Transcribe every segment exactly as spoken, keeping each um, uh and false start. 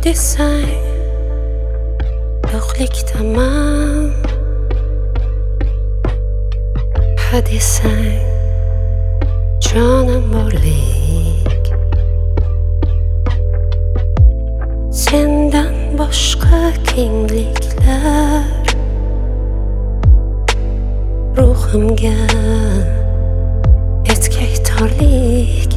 desang, yo'qlikdaman. Ha desang, jonim borlik. Sendan boshqa kengliklar ruhimga etkay torlik.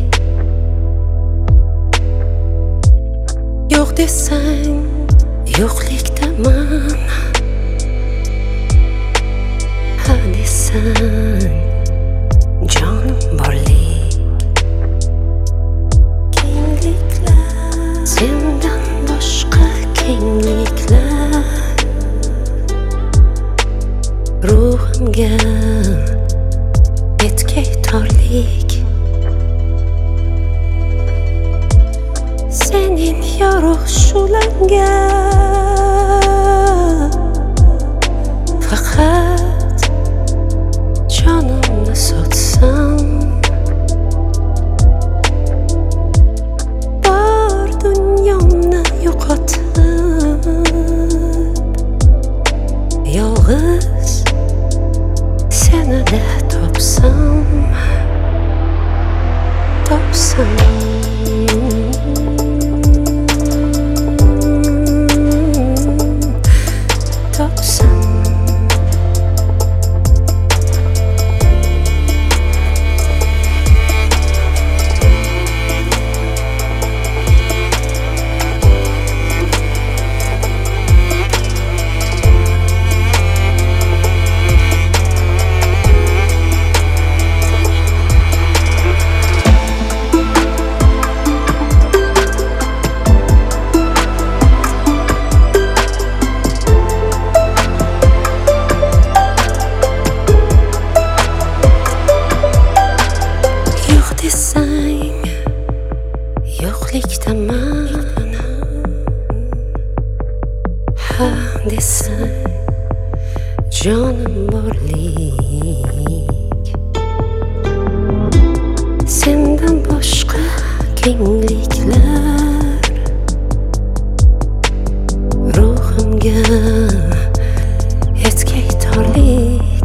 Yo'q desang, yo'qlikdaman. Ha desang, jonim borlik. Kengliklar, sendan boshqa kengliklar ruhimga etkay torlik. Senin yorug' shu'langga faqat jonimni sotsam, bor dunyomni yo'qotib yolg'iz senida topsam, topsam. Yo'qlikdaman. Ha desang, jonim borlik. Sendan boshqa kengliklar ruhimga etkay torlik.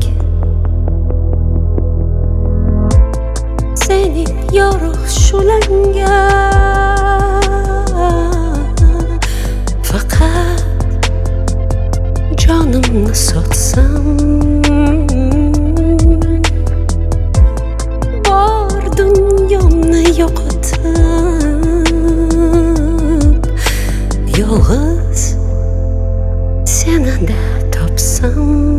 Senin yorug' shu'langga faqat jonimni sotsam, bor dunyomni yo'qotib yolg'iz senida topsam.